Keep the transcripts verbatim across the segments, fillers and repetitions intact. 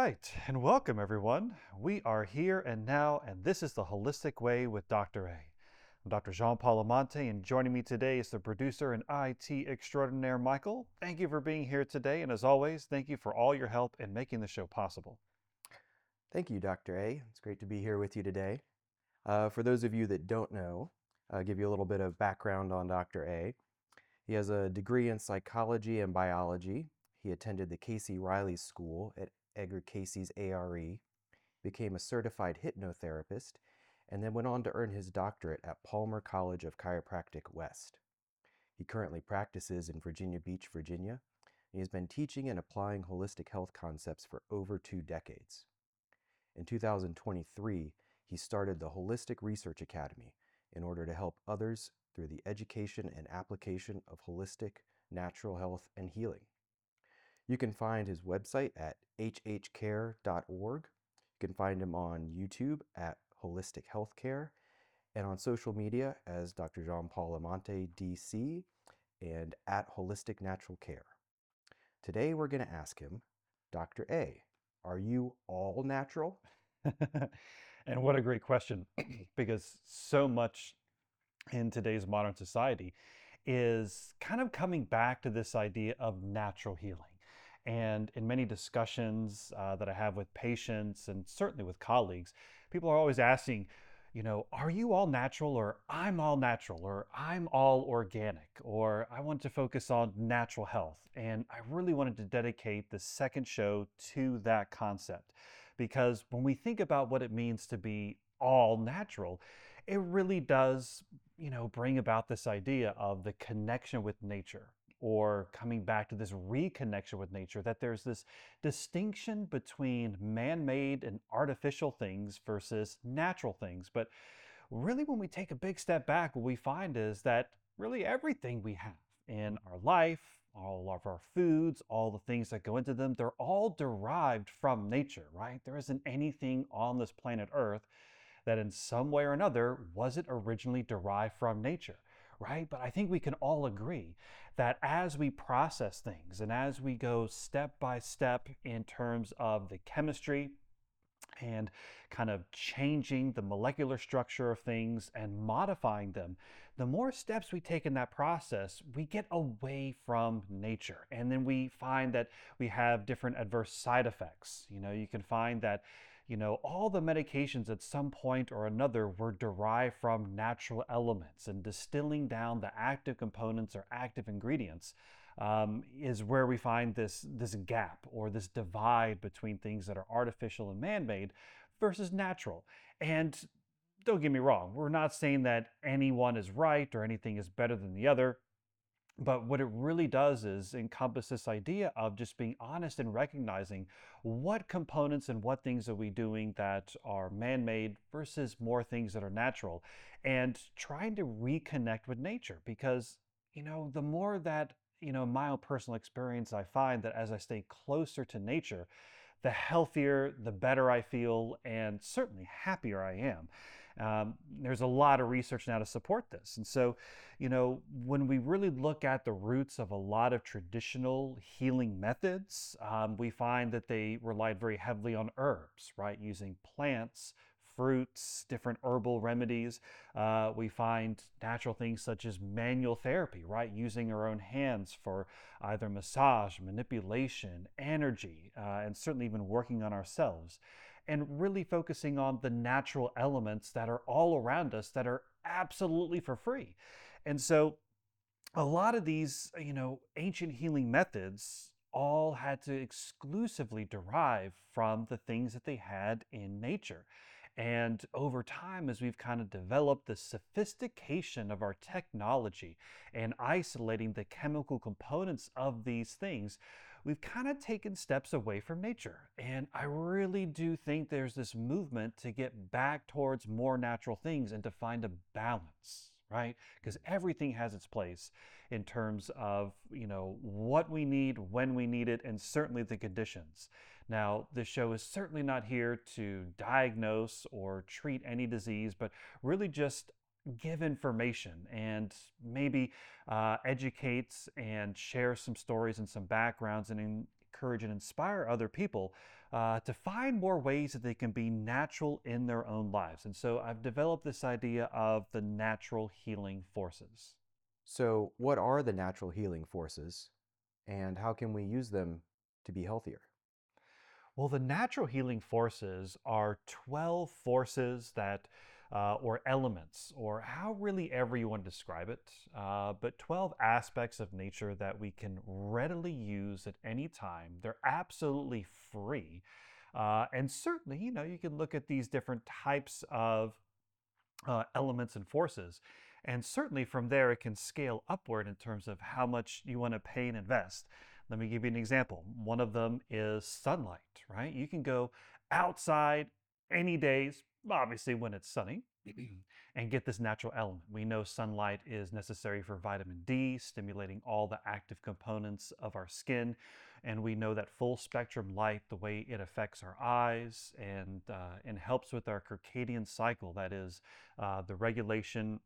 right, and welcome everyone. We are here and now, and this is The Holistic Way with Doctor A. I'm Doctor Jean-Paul Amante, and joining me today is the producer and I T extraordinaire, Michael. Thank you for being here today, and as always, thank you for all your help in making the show possible. Thank you, Doctor A. It's great to be here with you today. Uh, for those of you that don't know, I'll give you a little bit of background on Doctor A. He has a degree in psychology and biology. He attended the Casey Riley School at Edgar Cayce's A R E, became a certified hypnotherapist, and then went on to earn his doctorate at Palmer College of Chiropractic West. He currently practices in Virginia Beach, Virginia, and he has been teaching and applying holistic health concepts for over two decades. In two thousand twenty-three, he started the Holistic Research Academy in order to help others through the education and application of holistic, natural health, and healing. You can find his website at h h care dot org. You can find him on YouTube at Holistic Healthcare and on social media as Doctor Jean-Paul Amante, D C, and at Holistic Natural Care. Today we're going to ask him, Doctor A, are you all natural? And what a great question, because so much in today's modern society is kind of coming back to this idea of natural healing. And in many discussions uh, that I have with patients and certainly with colleagues, people are always asking, you know, are you all natural, or I'm all natural, or I'm all organic, or I want to focus on natural health. And I really wanted to dedicate the second show to that concept because when we think about what it means to be all natural, it really does, you know, bring about this idea of the connection with nature, or coming back to this reconnection with nature, that there's this distinction between man-made and artificial things versus natural things. But really, when we take a big step back, what we find is that really everything we have in our life, all of our foods, all the things that go into them, they're all derived from nature, right? There isn't anything on this planet Earth that in some way or another wasn't originally derived from nature, right? But I think we can all agree that as we process things and as we go step by step in terms of the chemistry and kind of changing the molecular structure of things and modifying them, the more steps we take in that process, we get away from nature. And then we find that we have different adverse side effects. You know, you can find that, you know, all the medications at some point or another were derived from natural elements, and distilling down the active components or active ingredients um, is where we find this this gap or this divide between things that are artificial and man-made versus natural. And don't get me wrong, we're not saying that anyone is right or anything is better than the other. But what it really does is encompass this idea of just being honest and recognizing what components and what things are we doing that are man-made versus more things that are natural, and trying to reconnect with nature. Because, you know, the more that, you know, my own personal experience, I find that as I stay closer to nature, the healthier, the better I feel, and certainly happier I am. Um, there's a lot of research now to support this. And so, you know, when we really look at the roots of a lot of traditional healing methods, um, we find that they relied very heavily on herbs, right? Using plants, fruits, different herbal remedies. Uh, we find natural things such as manual therapy, right? Using our own hands for either massage, manipulation, energy, uh, and certainly even working on ourselves. And really focusing on the natural elements that are all around us that are absolutely for free. And so a lot of these, you know, ancient healing methods all had to exclusively derive from the things that they had in nature. And over time, as we've kind of developed the sophistication of our technology and isolating the chemical components of these things, we've kind of taken steps away from nature. And I really do think there's this movement to get back towards more natural things and to find a balance, right? Because everything has its place in terms of, you know, what we need, when we need it, and certainly the conditions. Now, this show is certainly not here to diagnose or treat any disease, but really just give information and maybe uh, educate and share some stories and some backgrounds and encourage and inspire other people uh, to find more ways that they can be natural in their own lives. And so I've developed this idea of the natural healing forces. So, what are the natural healing forces, and how can we use them to be healthier? Well, the natural healing forces are twelve forces that, uh, or elements, or how really ever you want to describe it, uh, but twelve aspects of nature that we can readily use at any time. They're absolutely free. Uh, and certainly, you know, you can look at these different types of uh, elements and forces. And certainly from there, it can scale upward in terms of how much you want to pay and invest. Let me give you an example. One of them is sunlight, right? You can go outside any days, obviously when it's sunny, and get this natural element. We know sunlight is necessary for vitamin D, stimulating all the active components of our skin. And we know that full spectrum light, the way it affects our eyes and, uh, and helps with our circadian cycle, that is, uh, the regulation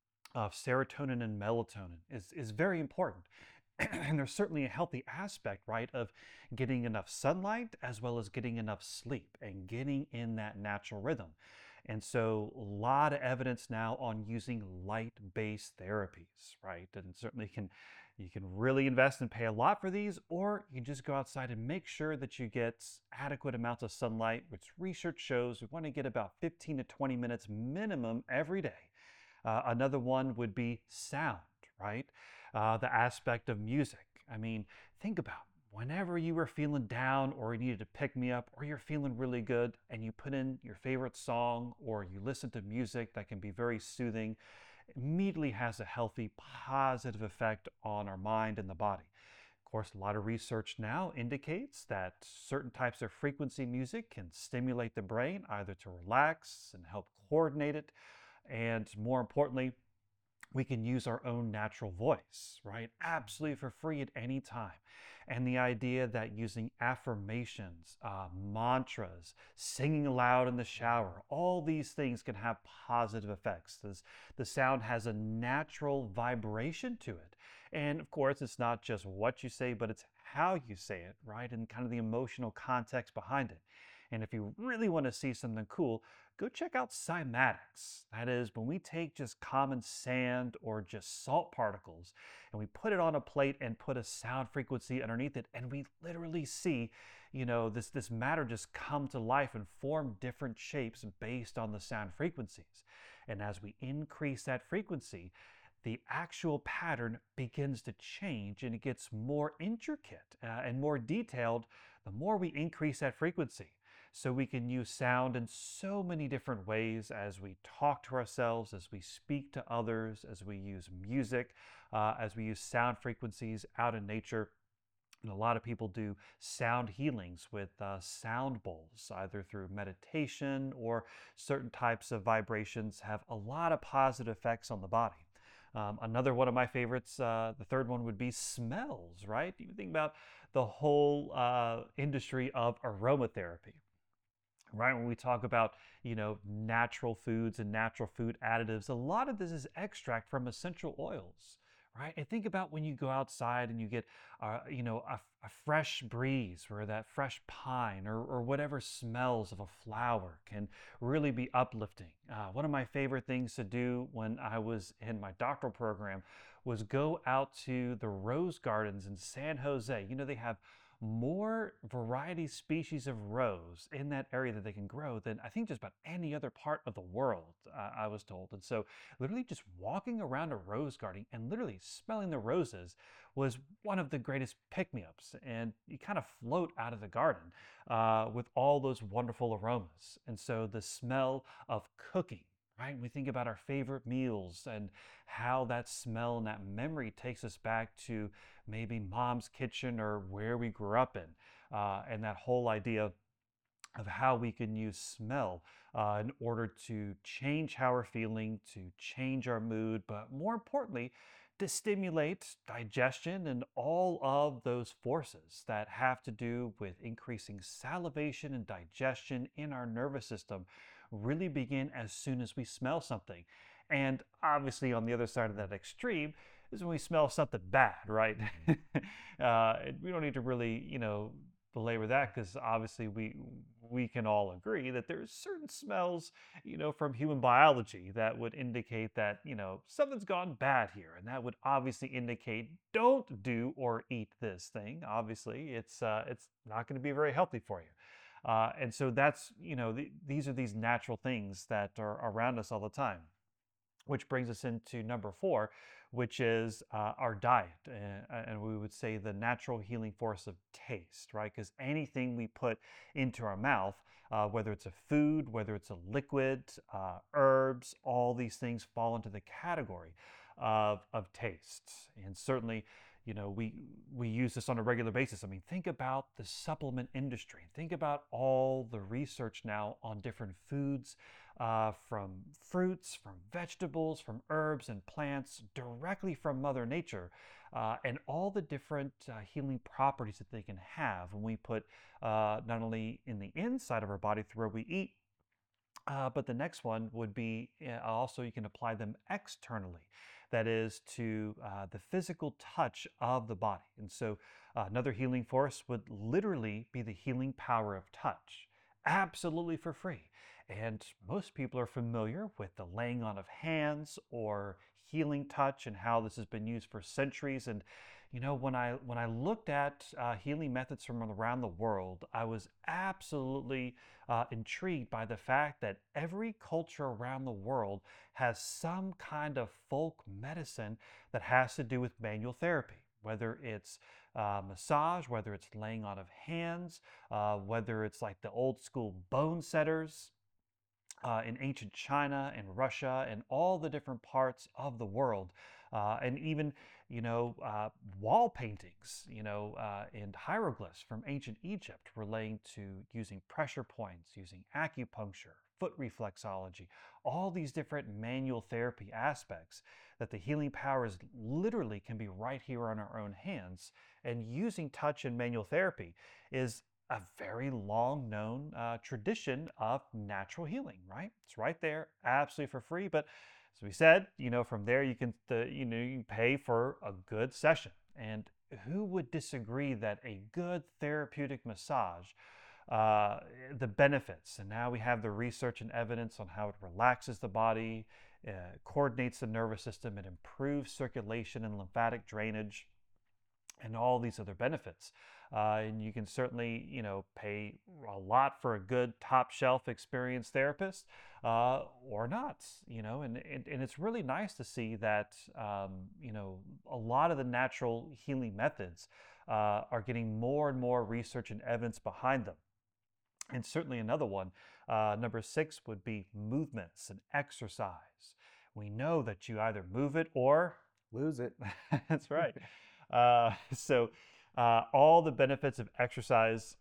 of serotonin and melatonin, is, is very important. And there's certainly a healthy aspect, right, of getting enough sunlight as well as getting enough sleep and getting in that natural rhythm. And so, a lot of evidence now on using light-based therapies, right? And certainly can you can really invest and pay a lot for these, or you just go outside and make sure that you get adequate amounts of sunlight, which research shows we want to get about fifteen to twenty minutes minimum every day. Uh, another one would be sound, right? Uh, the aspect of music. I mean, think about whenever you were feeling down or you needed to pick me up or you're feeling really good and you put in your favorite song or you listen to music that can be very soothing, immediately has a healthy, positive effect on our mind and the body. Of course, a lot of research now indicates that certain types of frequency music can stimulate the brain either to relax and help coordinate it, and more importantly, we can use our own natural voice, right? Absolutely for free at any time. And the idea that using affirmations, uh, mantras, singing aloud in the shower, all these things can have positive effects. This, the sound has a natural vibration to it. And of course, it's not just what you say, but it's how you say it, right? And kind of the emotional context behind it. And if you really want to see something cool, go check out cymatics. That is, when we take just common sand or just salt particles and we put it on a plate and put a sound frequency underneath it, and we literally see, you know, this, this matter just come to life and form different shapes based on the sound frequencies. And as we increase that frequency, the actual pattern begins to change and it gets more intricate uh, and more detailed the more we increase that frequency. So we can use sound in so many different ways as we talk to ourselves, as we speak to others, as we use music, uh, as we use sound frequencies out in nature. And a lot of people do sound healings with uh, sound bowls, either through meditation or certain types of vibrations, have a lot of positive effects on the body. Um, another one of my favorites, uh, the third one would be smells, right? You think about the whole uh, industry of aromatherapy, right? When we talk about, you know, natural foods and natural food additives, a lot of this is extract from essential oils, right? And think about when you go outside and you get, uh, you know, a, a fresh breeze or that fresh pine or, or whatever smells of a flower can really be uplifting. Uh, one of my favorite things to do when I was in my doctoral program was go out to the rose gardens in San Jose. You know, they have more variety species of rose in that area that they can grow than I think just about any other part of the world, uh, I was told. And so literally just walking around a rose garden and literally smelling the roses was one of the greatest pick-me-ups. And you kind of float out of the garden uh, with all those wonderful aromas. And so the smell of cooking, right? We think about our favorite meals and how that smell and that memory takes us back to maybe mom's kitchen or where we grew up in. Uh, and that whole idea of how we can use smell uh, in order to change how we're feeling, to change our mood, but more importantly, to stimulate digestion and all of those forces that have to do with increasing salivation and digestion in our nervous system really begin as soon as we smell something. And obviously, on the other side of that extreme is when we smell something bad, right? uh, we don't need to really, you know, belabor that because obviously we we can all agree that there's certain smells, you know, from human biology that would indicate that, you know, something's gone bad here, and that would obviously indicate don't do or eat this thing. Obviously, it's uh, it's not going to be very healthy for you. Uh, and so that's, you know, the, these are these natural things that are around us all the time, which brings us into number four, which is uh, our diet. Uh, and we would say the natural healing force of taste, right? Because anything we put into our mouth, uh, whether it's a food, whether it's a liquid, uh, herbs, all these things fall into the category of, of taste. And certainly, you know, we we use this on a regular basis. I mean, think about the supplement industry. Think about all the research now on different foods, uh, from fruits, from vegetables, from herbs and plants, directly from Mother Nature, uh, and all the different uh, healing properties that they can have when we put uh, not only in the inside of our body through where we eat, uh, but the next one would be uh, also you can apply them externally. That is to uh, the physical touch of the body. And so uh, another healing force would literally be the healing power of touch, absolutely for free. And most people are familiar with the laying on of hands or healing touch and how this has been used for centuries. And you know, when I when I looked at uh, healing methods from around the world, I was absolutely uh, intrigued by the fact that every culture around the world has some kind of folk medicine that has to do with manual therapy, whether it's uh, massage, whether it's laying on of hands, uh, whether it's like the old school bone setters uh, in ancient China and Russia and all the different parts of the world. Uh, and even, you know, uh, wall paintings, you know, uh, and hieroglyphs from ancient Egypt relating to using pressure points, using acupuncture, foot reflexology, all these different manual therapy aspects that the healing powers literally can be right here on our own hands. And using touch and manual therapy is a very long known uh, tradition of natural healing, right? It's right there, absolutely for free. But as we said, you know, from there you can, the, you know, you pay for a good session. And who would disagree that a good therapeutic massage, uh, the benefits, and now we have the research and evidence on how it relaxes the body, uh, coordinates the nervous system, it improves circulation and lymphatic drainage, and all these other benefits. Uh, and you can certainly, you know, pay a lot for a good top shelf experienced therapist uh, or not, you know, and, and, and it's really nice to see that, um, you know, a lot of the natural healing methods uh, are getting more and more research and evidence behind them. And certainly another one, uh, number six, would be movements and exercise. We know that you either move it or Lose it. that's right. Uh, so, uh, all the benefits of exercise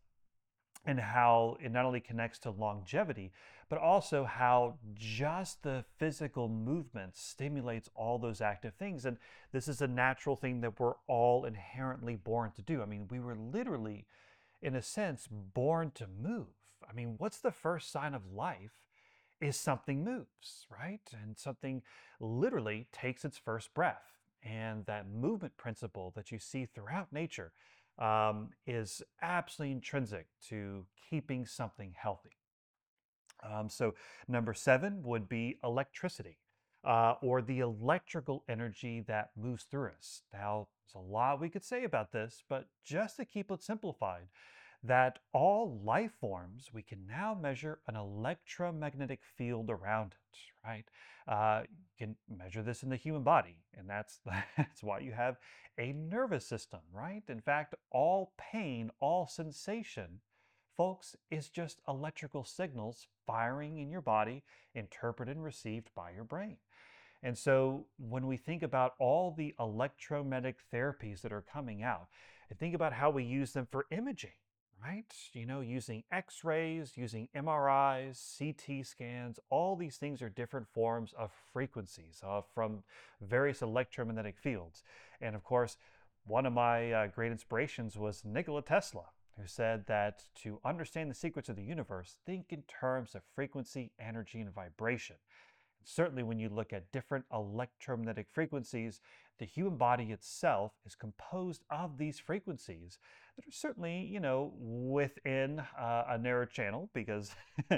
and how it not only connects to longevity, but also how just the physical movement stimulates all those active things. And this is a natural thing that we're all inherently born to do. I mean, we were literally, in a sense, born to move. I mean, what's the first sign of life? Is something moves, right? And something literally takes its first breath. And that movement principle that you see throughout nature um, is absolutely intrinsic to keeping something healthy. Um, so, number seven would be electricity, uh, or the electrical energy that moves through us. Now, there's a lot we could say about this, but just to keep it simplified, that all life forms, we can now measure an electromagnetic field around it, right? Uh, you can measure this in the human body, and that's, that's why you have a nervous system, right? In fact, all pain, all sensation, folks, is just electrical signals firing in your body, interpreted and received by your brain. And so when we think about all the electromagnetic therapies that are coming out, and think about how we use them for imaging, right? You know, using x-rays, using M R Is, C T scans, all these things are different forms of frequencies uh, from various electromagnetic fields. And of course, one of my uh, great inspirations was Nikola Tesla, who said that to understand the secrets of the universe, think in terms of frequency, energy, and vibration. Certainly, when you look at different electromagnetic frequencies, the human body itself is composed of these frequencies that are certainly, you know, within uh, a narrow channel because,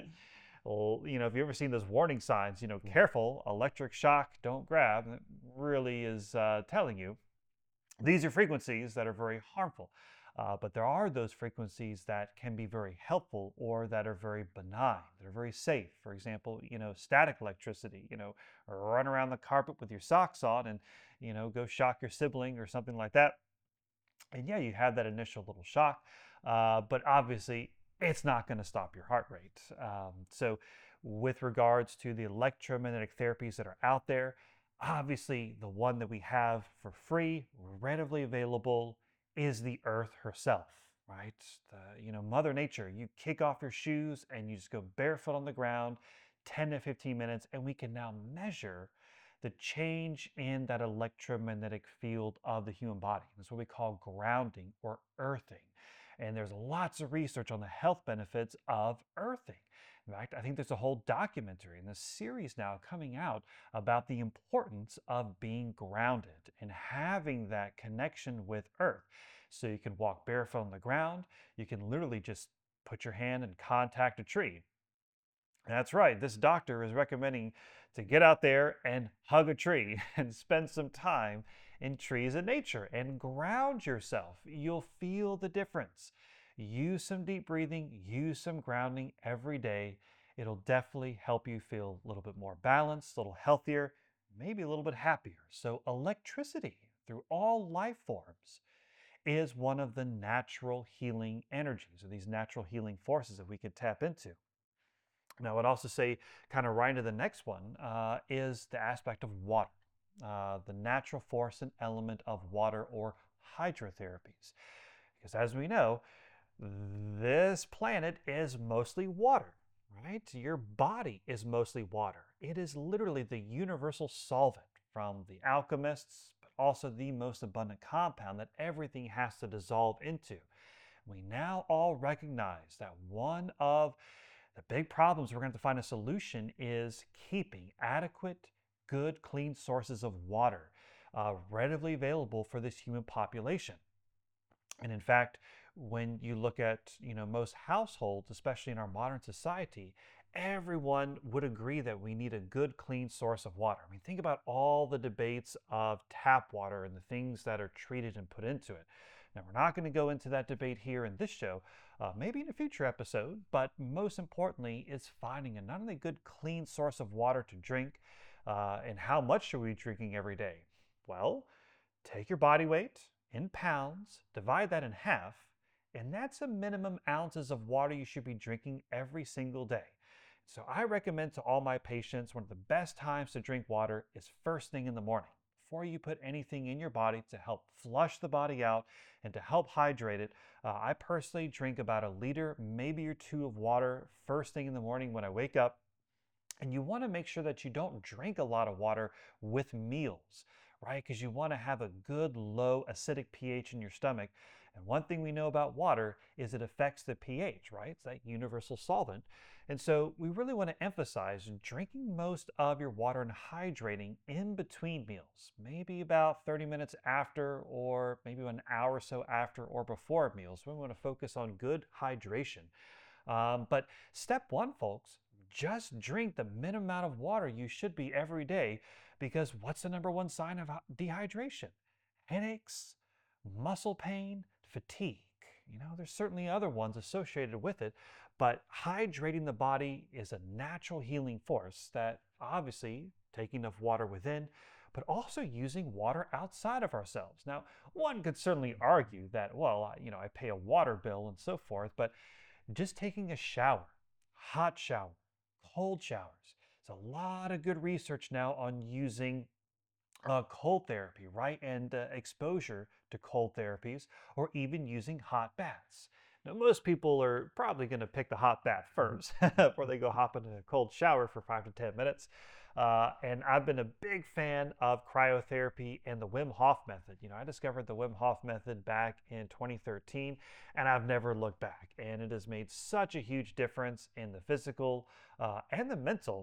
well, you know, if you've ever seen those warning signs, you know, Mhm. careful, electric shock, don't grab, it really is uh, telling you these are frequencies that are very harmful. Uh, but there are those frequencies that can be very helpful or that are very benign, that are very safe. For example, you know, static electricity, you know, or run around the carpet with your socks on and, you know, go shock your sibling or something like that. And yeah, you have that initial little shock, uh, but obviously it's not going to stop your heart rate. Um, so, with regards to the electromagnetic therapies that are out there, obviously the one that we have for free, readily available, is the Earth herself, right? The, you know, Mother Nature. You kick off your shoes and you just go barefoot on the ground, ten to fifteen minutes, and we can now measure the change in that electromagnetic field of the human body. That's what we call grounding or earthing. And there's lots of research on the health benefits of earthing. In fact, I think there's a whole documentary and a series now coming out about the importance of being grounded and having that connection with earth. So you can walk barefoot on the ground, you can literally just put your hand and contact a tree. That's right. This doctor is recommending to get out there and hug a tree and spend some time in trees and nature and ground yourself. You'll feel the difference. Use some deep breathing, use some grounding every day. It'll definitely help you feel a little bit more balanced, a little healthier, maybe a little bit happier. So, electricity through all life forms is one of the natural healing energies or these natural healing forces that we could tap into. Now, I would also say, kind of right into the next one, uh, is the aspect of water, uh, the natural force and element of water or hydrotherapies. Because as we know, this planet is mostly water, right? Your body is mostly water. It is literally the universal solvent from the alchemists, but also the most abundant compound that everything has to dissolve into. We now all recognize that one of the big problems we're going to have to find a solution is keeping adequate, good, clean sources of water uh, readily available for this human population. And in fact, when you look at you know most households, especially in our modern society, everyone would agree that we need a good, clean source of water. I mean, think about all the debates of tap water and the things that are treated and put into it. Now, we're not going to go into that debate here in this show, uh, maybe in a future episode, but most importantly, is finding a not only good, clean source of water to drink, uh, and how much should we be drinking every day? Well, take your body weight in pounds, divide that in half, and that's a minimum ounces of water you should be drinking every single day. So I recommend to all my patients one of the best times to drink water is first thing in the morning. Before you put anything in your body to help flush the body out and to help hydrate it, uh, I personally drink about a liter, maybe or two of water first thing in the morning when I wake up. And you want to make sure that you don't drink a lot of water with meals, right? Because you want to have a good low acidic pH in your stomach. And one thing we know about water is it affects the pH, right? It's that universal solvent. And so we really want to emphasize drinking most of your water and hydrating in between meals, maybe about thirty minutes after, or maybe an hour or so after or before meals. We want to focus on good hydration. Um, but step one, folks, just drink the minimum amount of water you should be every day because what's the number one sign of dehydration? Headaches, muscle pain, fatigue. You know, there's certainly other ones associated with it, but hydrating the body is a natural healing force that obviously taking enough water within, but also using water outside of ourselves. Now, one could certainly argue that, well, you know, I pay a water bill and so forth, but just taking a shower, hot shower, cold showers. There's a lot of good research now on using uh, cold therapy, right? And uh, exposure to cold therapies, or even using hot baths. Now, most people are probably going to pick the hot bath Mhm. first before they go hop into a cold shower for five to ten minutes. Uh, and I've been a big fan of cryotherapy and the Wim Hof method. You know, I discovered the Wim Hof method back in twenty thirteen, and I've never looked back. And it has made such a huge difference in the physical uh, and the mental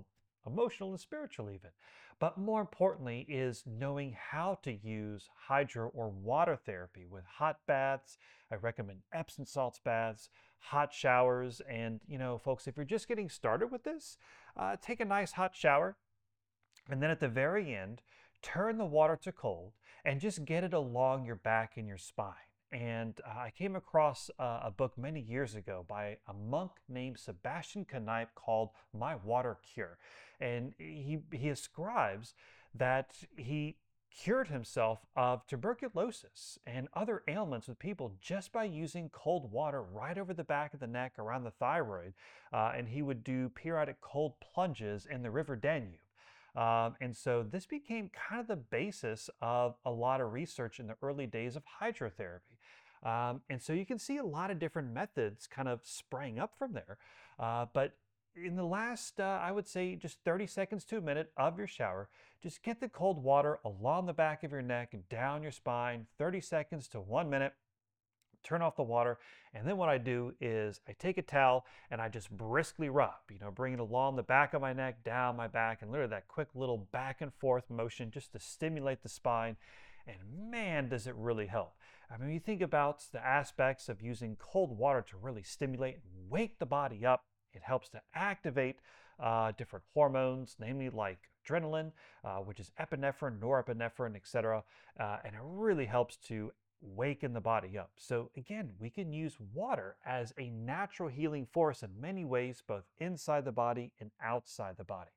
emotional and spiritual even. But more importantly is knowing how to use hydro or water therapy with hot baths. I recommend Epsom salts baths, hot showers, and you know, folks, if you're just getting started with this, uh, take a nice hot shower, and then at the very end, turn the water to cold and just get it along your back and your spine. And uh, I came across uh, a book many years ago by a monk named Sebastian Knipe called My Water Cure. And he, he ascribes that he cured himself of tuberculosis and other ailments with people just by using cold water right over the back of the neck around the thyroid. Uh, and he would do periodic cold plunges in the River Danube. Um, and so this became kind of the basis of a lot of research in the early days of hydrotherapy. Um, and so you can see a lot of different methods kind of sprang up from there. Uh, but in the last, uh, I would say, just thirty seconds to a minute of your shower, just get the cold water along the back of your neck and down your spine, thirty seconds to one minute. Turn off the water, and then what I do is I take a towel and I just briskly rub, you know, bring it along the back of my neck, down my back, and literally that quick little back and forth motion just to stimulate the spine. And man, does it really help. I mean, you think about the aspects of using cold water to really stimulate and wake the body up. It helps to activate uh, different hormones, namely like adrenaline, uh, which is epinephrine, norepinephrine, et cetera. Uh, and it really helps to waken the body up. So again, we can use water as a natural healing force in many ways, both inside the body and outside the body.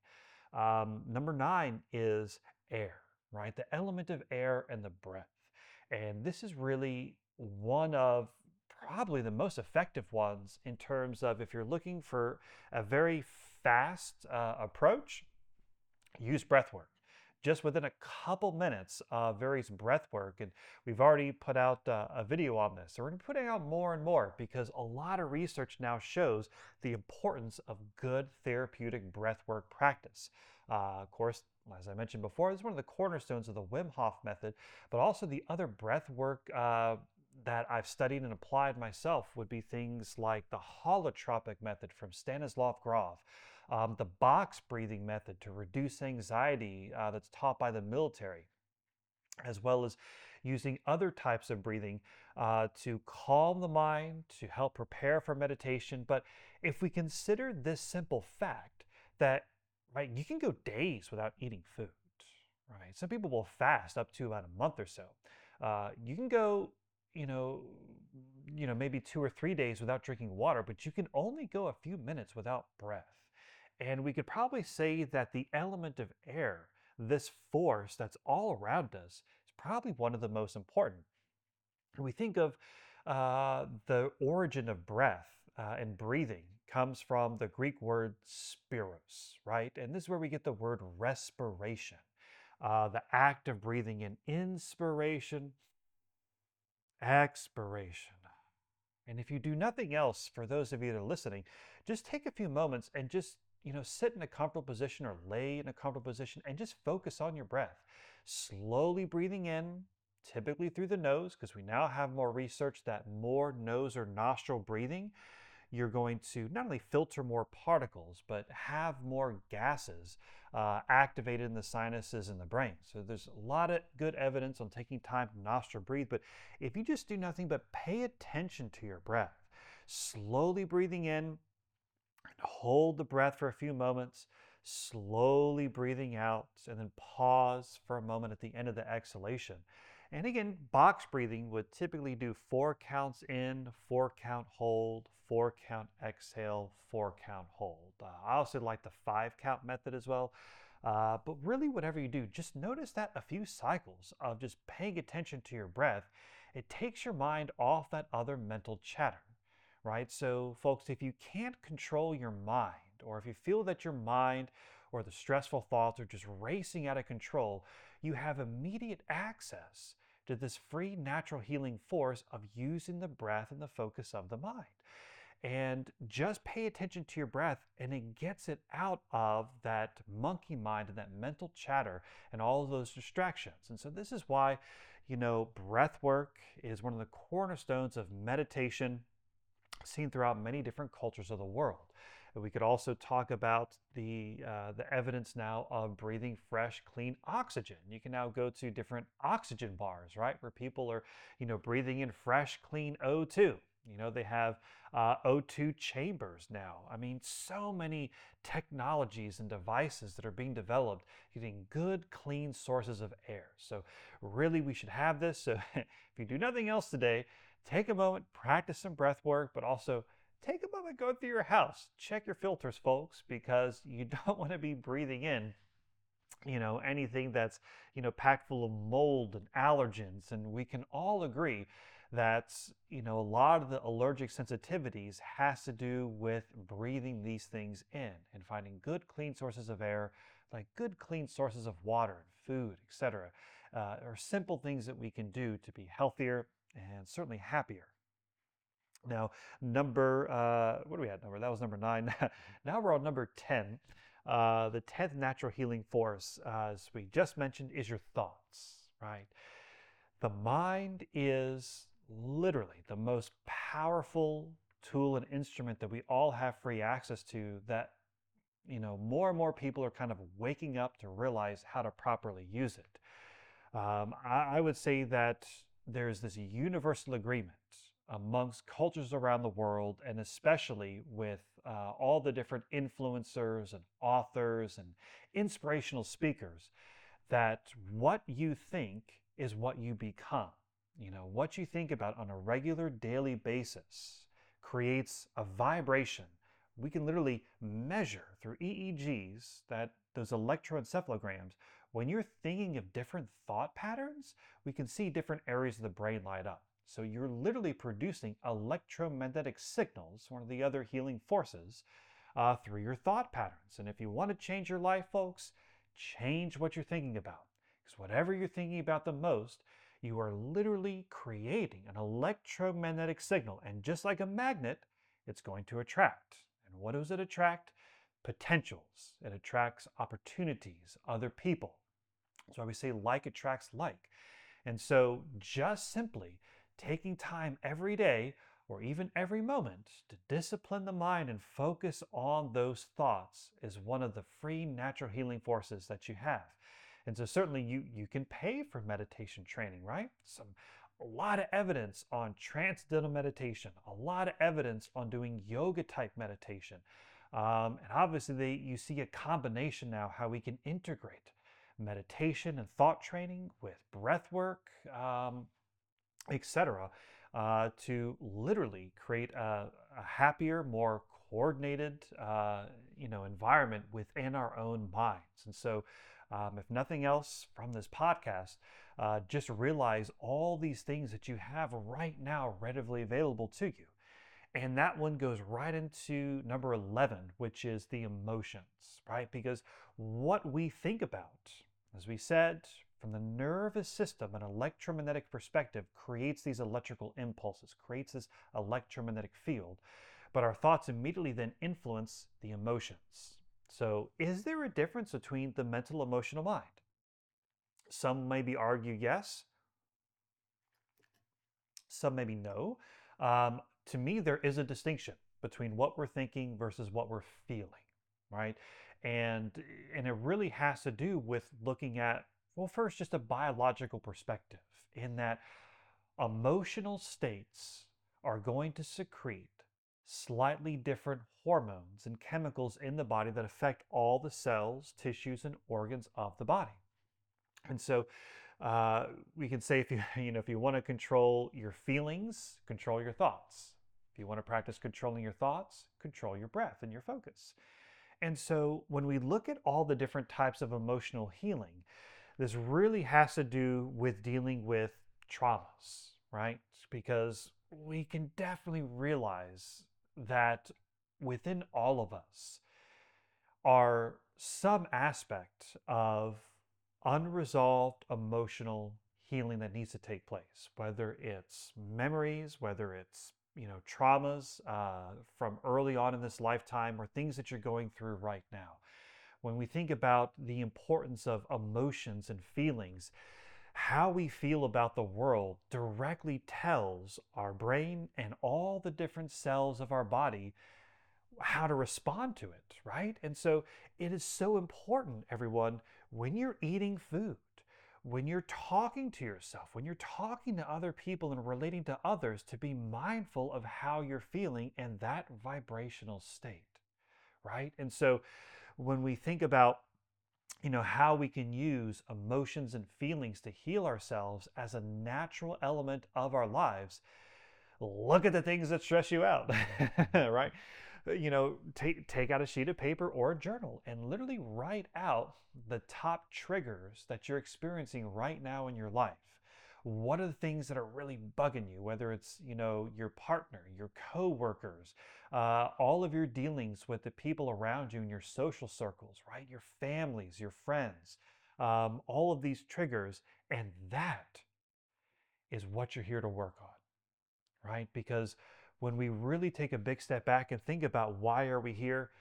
Um, number nine is air, right? The element of air and the breath. And this is really one of probably the most effective ones in terms of if you're looking for a very fast uh, approach, use breath work. Just within a couple minutes of various breath work. And we've already put out uh, a video on this. So we're putting out more and more because a lot of research now shows the importance of good therapeutic breath work practice. Uh, of course, as I mentioned before, this is one of the cornerstones of the Wim Hof method, but also the other breath work uh, that I've studied and applied myself would be things like the holotropic method from Stanislav Grof. Um, the box breathing method to reduce anxiety uh, that's taught by the military, as well as using other types of breathing uh, to calm the mind, to help prepare for meditation. But if we consider this simple fact that, right, you can go days without eating food, right? Some people will fast up to about a month or so. Uh, you can go, you know, you know, maybe two or three days without drinking water, but you can only go a few minutes without breath. And we could probably say that the element of air, this force that's all around us, is probably one of the most important. When we think of uh, the origin of breath uh, and breathing comes from the Greek word spiros, right? And this is where we get the word respiration, uh, the act of breathing in inspiration, expiration. And if you do nothing else, for those of you that are listening, just take a few moments and just you know, sit in a comfortable position or lay in a comfortable position and just focus on your breath. Slowly breathing in, typically through the nose, because we now have more research that more nose or nostril breathing, you're going to not only filter more particles, but have more gases uh, activated in the sinuses in the brain. So there's a lot of good evidence on taking time to nostril breathe, but if you just do nothing but pay attention to your breath, slowly breathing in, hold the breath for a few moments, slowly breathing out, and then pause for a moment at the end of the exhalation. And again, box breathing would typically do four counts in, four count hold, four count exhale, four count hold. Uh, I also like the five count method as well. Uh, but really, whatever you do, just notice that a few cycles of just paying attention to your breath, it takes your mind off that other mental chatter, right? So, folks, if you can't control your mind, or if you feel that your mind or the stressful thoughts are just racing out of control, you have immediate access to this free natural healing force of using the breath and the focus of the mind. And just pay attention to your breath, and it gets it out of that monkey mind and that mental chatter and all of those distractions. And so this is why, you know, breath work is one of the cornerstones of meditation seen throughout many different cultures of the world. We could also talk about the uh, the evidence now of breathing fresh, clean oxygen. You can now go to different oxygen bars, right, where people are, you know, breathing in fresh, clean O two. You know, they have uh, O two chambers now. I mean, so many technologies and devices that are being developed getting good, clean sources of air. So really, we should have this. So if you do nothing else today, take a moment, practice some breath work, but also take a moment, go through your house, check your filters, folks, because you don't want to be breathing in, you know, anything that's, you know, packed full of mold and allergens. And we can all agree that, you know, a lot of the allergic sensitivities has to do with breathing these things in and finding good, clean sources of air, like good, clean sources of water and food, et cetera, uh, are simple things that we can do to be healthier and certainly happier. Now, number, uh, what do we have? Number, that was number nine. Now we're on number ten. Uh, the tenth natural healing force, uh, as we just mentioned, is your thoughts, right? The mind is literally the most powerful tool and instrument that we all have free access to, that, you know, more and more people are kind of waking up to realize how to properly use it. Um, I, I would say that there's this universal agreement amongst cultures around the world, and especially with uh, all the different influencers and authors and inspirational speakers, that what you think is what you become. You know, what you think about on a regular daily basis creates a vibration. We can literally measure through E E Gs, that those electroencephalograms. When you're thinking of different thought patterns, we can see different areas of the brain light up. So you're literally producing electromagnetic signals, one of the other healing forces, uh, through your thought patterns. And if you want to change your life, folks, change what you're thinking about. Because whatever you're thinking about the most, you are literally creating an electromagnetic signal. And just like a magnet, it's going to attract. And what does it attract? Potentials. It attracts opportunities, other people. That's why we say like attracts like. And so just simply taking time every day or even every moment to discipline the mind and focus on those thoughts is one of the free natural healing forces that you have. And so certainly you, you can pay for meditation training, right? Some a lot of evidence on transcendental meditation, a lot of evidence on doing yoga type meditation. Um, and obviously they, you see a combination now how we can integrate meditation and thought training with breath work, um, et cetera, uh, to literally create a, a happier, more coordinated, uh, you know, environment within our own minds. And so, um, if nothing else from this podcast, uh, just realize all these things that you have right now readily available to you. And that one goes right into number eleven, which is the emotions, right? Because what we think about, as we said, from the nervous system, an electromagnetic perspective creates these electrical impulses, creates this electromagnetic field. But our thoughts immediately then influence the emotions. So is there a difference between the mental emotional mind? Some maybe argue yes, some maybe no. Um, to me, there is a distinction between what we're thinking versus what we're feeling, right? And and it really has to do with looking at, well, first, just a biological perspective, in that emotional states are going to secrete slightly different hormones and chemicals in the body that affect all the cells, tissues, and organs of the body. And so uh, we can say, if you you know if you want to control your feelings, control your thoughts. If you want to practice controlling your thoughts, control your breath and your focus. And so when we look at all the different types of emotional healing, this really has to do with dealing with traumas, right? Because we can definitely realize that within all of us are some aspect of unresolved emotional healing that needs to take place, whether it's memories, whether it's, you know, traumas uh, from early on in this lifetime, or things that you're going through right now. When we think about the importance of emotions and feelings, how we feel about the world directly tells our brain and all the different cells of our body how to respond to it, right? And so it is so important, everyone, when you're eating food, when you're talking to yourself, when you're talking to other people and relating to others, to be mindful of how you're feeling in that vibrational state, right? And so when we think about you know how we can use emotions and feelings to heal ourselves as a natural element of our lives, look at the things that stress you out. Right? You know take take out a sheet of paper or a journal and literally write out the top triggers that you're experiencing right now in your life. What are the things that are really bugging you, whether it's you know your partner, your coworkers, uh, all of your dealings with the people around you in your social circles, right? Your families, your friends, um, all of these triggers. And that is what you're here to work on, right? Because when we really take a big step back and think about why are we here,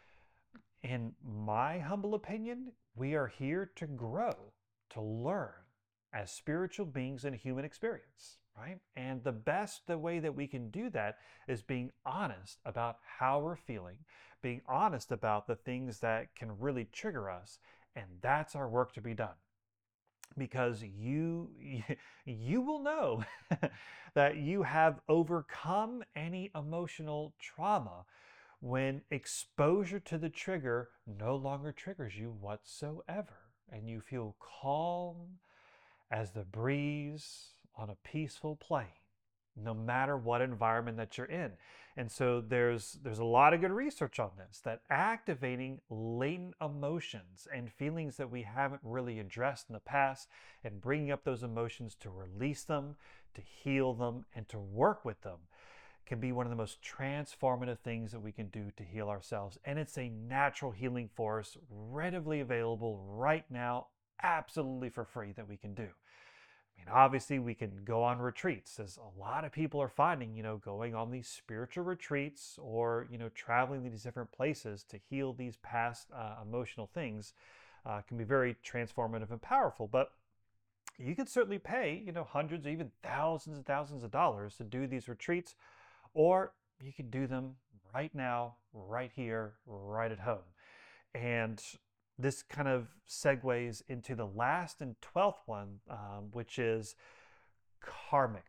in my humble opinion, we are here to grow, to learn as spiritual beings in a human experience, right? And the best the way that we can do that is being honest about how we're feeling, being honest about the things that can really trigger us, and that's our work to be done. Because you you will know that you have overcome any emotional trauma when exposure to the trigger no longer triggers you whatsoever, and you feel calm as the breeze on a peaceful plain, no matter what environment that you're in. And so there's there's a lot of good research on this, that activating latent emotions and feelings that we haven't really addressed in the past, and bringing up those emotions to release them, to heal them, and to work with them, can be one of the most transformative things that we can do to heal ourselves. And it's a natural healing force readily available right now, absolutely for free, that we can do. I mean, obviously, we can go on retreats, as a lot of people are finding, you know, going on these spiritual retreats, or, you know, traveling to these different places to heal these past uh, emotional things uh, can be very transformative and powerful. But you can certainly pay, you know, hundreds, even thousands and thousands of dollars to do these retreats, or you can do them right now, right here, right at home. And this kind of segues into the last and twelfth one, um, which is karmic,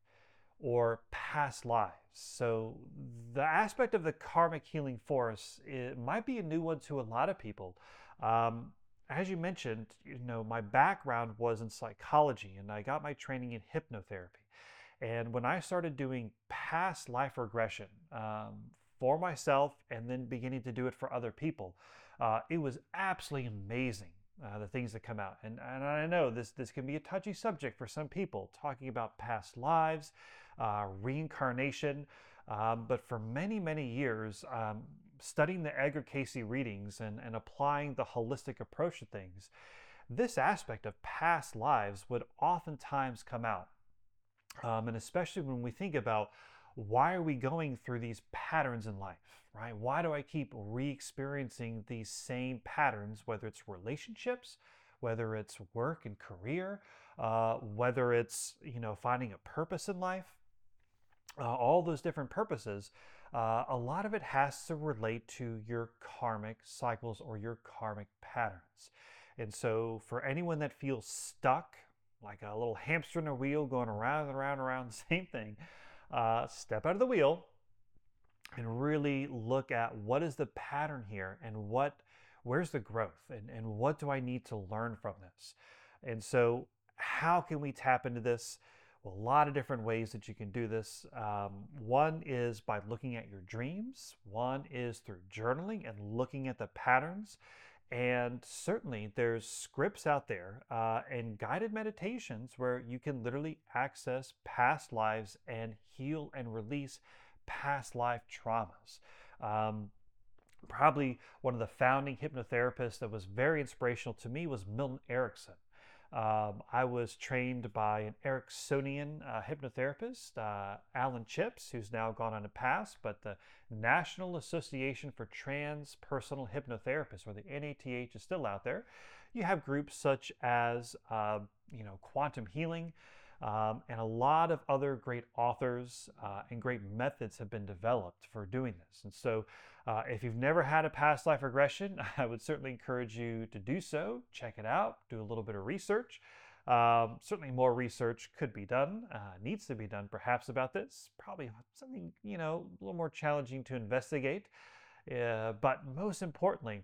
or past lives. So the aspect of the karmic healing force, it might be a new one to a lot of people. Um, as you mentioned, you know, my background was in psychology, and I got my training in hypnotherapy. And when I started doing past life regression um, for myself, and then beginning to do it for other people, uh, it was absolutely amazing. Uh, the things that come out. And, and I know this, this can be a touchy subject for some people, talking about past lives, uh, reincarnation. Um, but for many, many years, um, studying the Edgar Cayce readings, and, and applying the holistic approach to things, this aspect of past lives would oftentimes come out. Um, and especially when we think about, why are we going through these patterns in life, right? Why do I keep re-experiencing these same patterns, whether it's relationships, whether it's work and career, uh, whether it's, you know, finding a purpose in life, uh, all those different purposes. Uh, a lot of it has to relate to your karmic cycles or your karmic patterns. And so for anyone that feels stuck, like a little hamster in a wheel going around and around and around the same thing, uh, step out of the wheel and really look at, what is the pattern here, and what where's the growth, and, and what do I need to learn from this. And so how can we tap into this? Well, a lot of different ways that you can do this. Um, one is by looking at your dreams. One is through journaling and looking at the patterns. And certainly there's scripts out there uh, and guided meditations where you can literally access past lives and heal and release past life traumas. Um, probably one of the founding hypnotherapists that was very inspirational to me was Milton Erickson. Um, I was trained by an Ericksonian uh, hypnotherapist, uh, Alan Chips, who's now gone on to pass, but the National Association for Transpersonal Hypnotherapists, or the N A T H, is still out there. You have groups such as, uh, you know, quantum healing, Um, and a lot of other great authors uh, and great methods have been developed for doing this. And so, uh, if you've never had a past life regression, I would certainly encourage you to do so. Check it out, do a little bit of research. Um, certainly, more research could be done, uh, needs to be done perhaps about this. Probably something, you know, a little more challenging to investigate. Uh, but most importantly,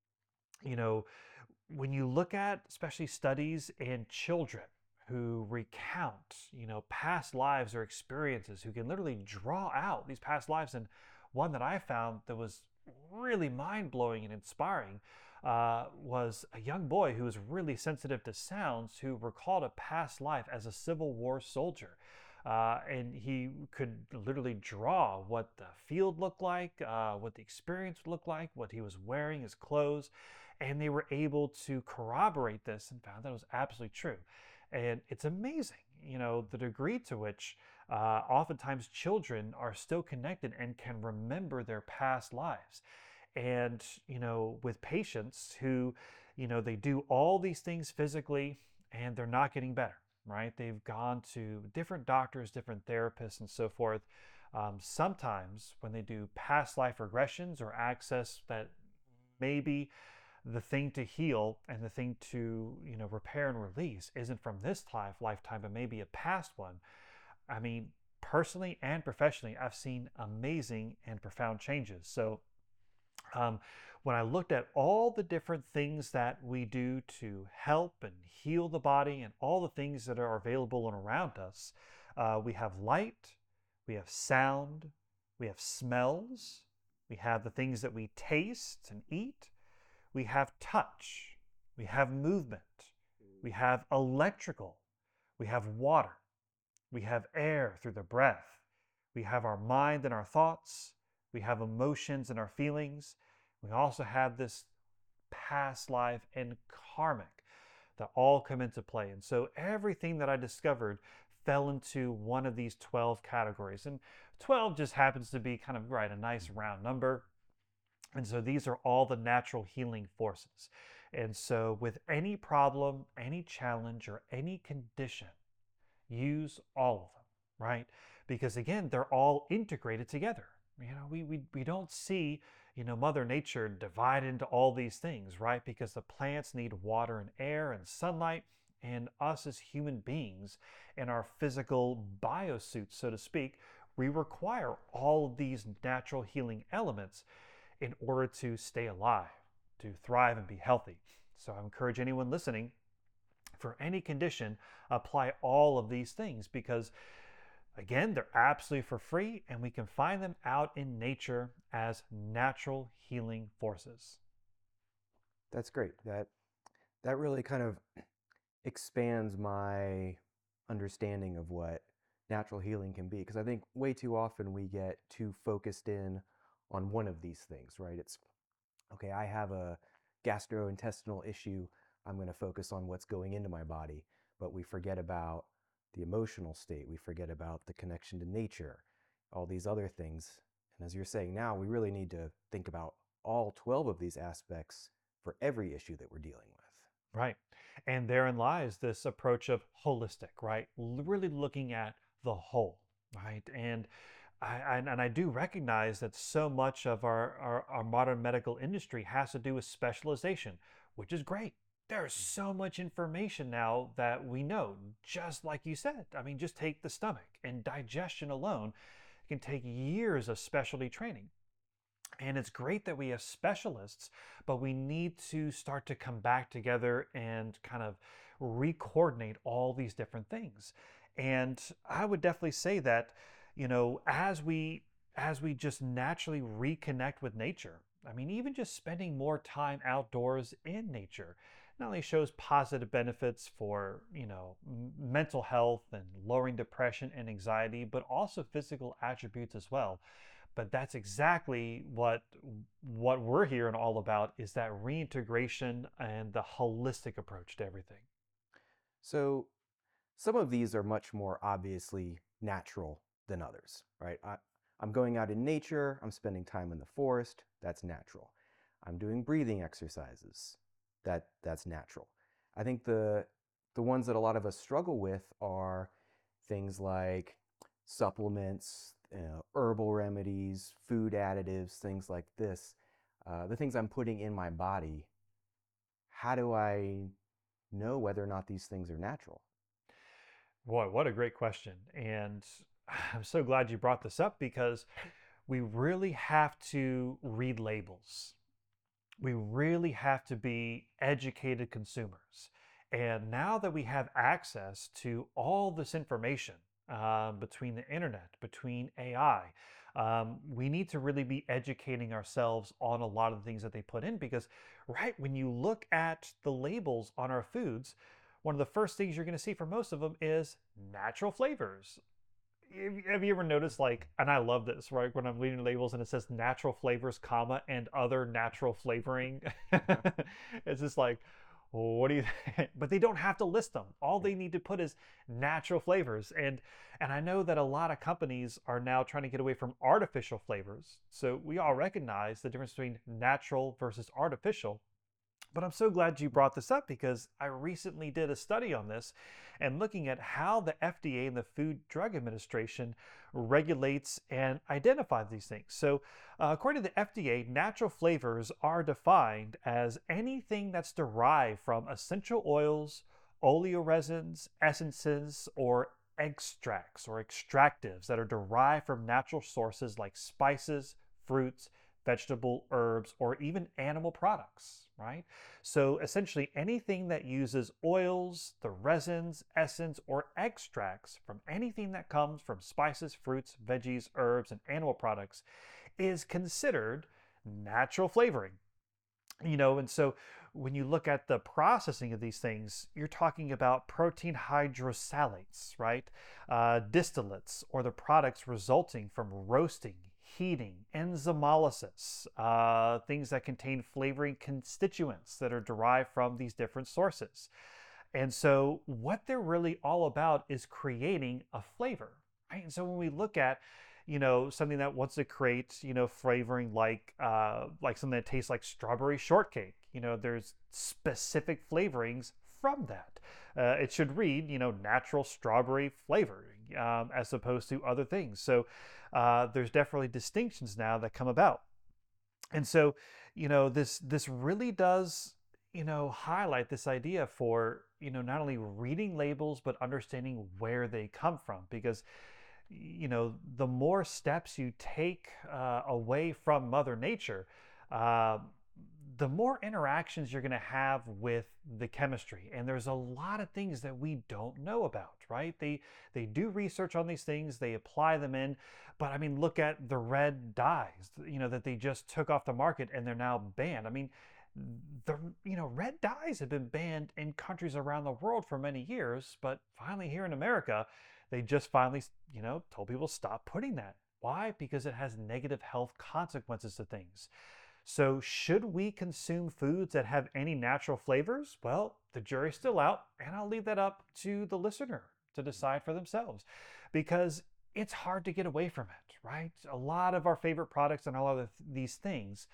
you know, when you look at especially studies in children who recount, you know, past lives or experiences, who can literally draw out these past lives, and one that I found that was really mind-blowing and inspiring uh, was a young boy who was really sensitive to sounds, who recalled a past life as a Civil War soldier. Uh, and he could literally draw what the field looked like, uh, what the experience looked like, what he was wearing, his clothes, and they were able to corroborate this and found that it was absolutely true. And it's amazing, you know, the degree to which uh, oftentimes children are still connected and can remember their past lives. And, you know, with patients who, you know, they do all these things physically and they're not getting better, right? They've gone to different doctors, different therapists, and so forth. Um, sometimes when they do past life regressions or access that maybe the thing to heal and the thing to, you know, repair and release isn't from this life lifetime, but maybe a past one. I mean, personally and professionally, I've seen amazing and profound changes. So um, when I looked at all the different things that we do to help and heal the body and all the things that are available and around us, uh, we have light, we have sound, we have smells, we have the things that we taste and eat, we have touch, we have movement, we have electrical, we have water, we have air through the breath, we have our mind and our thoughts, we have emotions and our feelings. We also have this past life and karmic that all come into play. And so everything that I discovered fell into one of these twelve categories. And twelve just happens to be kind of, right, a nice round number. And so these are all the natural healing forces. And so with any problem, any challenge, or any condition, use all of them, right? Because again, they're all integrated together. You know, we, we, we don't see, you know, Mother Nature divide into all these things, right? Because the plants need water and air and sunlight, and us as human beings in our physical biosuits, so to speak, we require all of these natural healing elements in order to stay alive, to thrive and be healthy. So I encourage anyone listening, for any condition, apply all of these things, because again, they're absolutely for free, and we can find them out in nature as natural healing forces. That's great. That that really kind of expands my understanding of what natural healing can be, because I think way too often we get too focused in on one of these things, right? It's okay, I have a gastrointestinal issue, I'm going to focus on what's going into my body, but we forget about the emotional state, we forget about the connection to nature, all these other things. And as you're saying now, we really need to think about all twelve of these aspects for every issue that we're dealing with. Right. And therein lies this approach of holistic, right? L- Really looking at the whole, right? And I, I- and I do recognize that so much of our, our, our modern medical industry has to do with specialization, which is great. There's so much information now that we know, just like you said. I mean, just take the stomach and digestion alone can take years of specialty training. And it's great that we have specialists, but we need to start to come back together and kind of re-coordinate all these different things. And I would definitely say that, you know, as we as we just naturally reconnect with nature, I mean, even just spending more time outdoors in nature not only shows positive benefits for, you know, m- mental health and lowering depression and anxiety, but also physical attributes as well. But that's exactly what what we're here and all about, is that reintegration and the holistic approach to everything. So some of these are much more obviously natural than others, right? I, I'm going out in nature, I'm spending time in the forest, that's natural. I'm doing breathing exercises, that that's natural. I think the the ones that a lot of us struggle with are things like supplements, uh, herbal remedies, food additives, things like this, uh, the things I'm putting in my body, how do I know whether or not these things are natural? Boy, what a great question. And I'm so glad you brought this up because we really have to read labels. We really have to be educated consumers. And now that we have access to all this information uh, between the internet, between A I, um, we need to really be educating ourselves on a lot of the things that they put in because, right, when you look at the labels on our foods, one of the first things you're going to see for most of them is natural flavors. Have you ever noticed, like, and I love this, right? When I'm reading labels and it says natural flavors, comma, and other natural flavoring. It's just like, what do you think? But they don't have to list them. All they need to put is natural flavors. And and I know that a lot of companies are now trying to get away from artificial flavors. So we all recognize the difference between natural versus artificial. But I'm so glad you brought this up because I recently did a study on this and looking at how the F D A and the Food Drug Administration regulates and identifies these things. So, uh, according to the F D A, natural flavors are defined as anything that's derived from essential oils, oleoresins, essences, or extracts or extractives that are derived from natural sources like spices, fruits, vegetable, herbs, or even animal products, right? So essentially anything that uses oils, the resins, essence, or extracts from anything that comes from spices, fruits, veggies, herbs, and animal products is considered natural flavoring. You know, and so when you look at the processing of these things, you're talking about protein hydrosalates, right? Uh, distillates, or the products resulting from roasting, heating, enzymolysis, uh, things that contain flavoring constituents that are derived from these different sources. And so, what they're really all about is creating a flavor, right? And so, when we look at, you know, something that wants to create, you know, flavoring like, uh, like something that tastes like strawberry shortcake, you know, there's specific flavorings from that. Uh, it should read, you know, natural strawberry flavoring um, as opposed to other things. So, uh, there's definitely distinctions now that come about. And so, you know, this this really does, you know, highlight this idea for, you know, not only reading labels but understanding where they come from because you know the more steps you take uh, away from mother nature, uh, the more interactions you're going to have with the chemistry, and there's a lot of things that we don't know about, right? They they do research on these things, they apply them in, but I mean, look at the red dyes, you know, that they just took off the market and they're now banned. I mean, the you know red dyes have been banned in countries around the world for many years, but finally here in America they just finally, you know, told people stop putting that. Why? Because it has negative health consequences to things. So, should we consume foods that have any natural flavors? Well, the jury's still out, and I'll leave that up to the listener to decide for themselves because it's hard to get away from it, right? A lot of our favorite products and all of these things,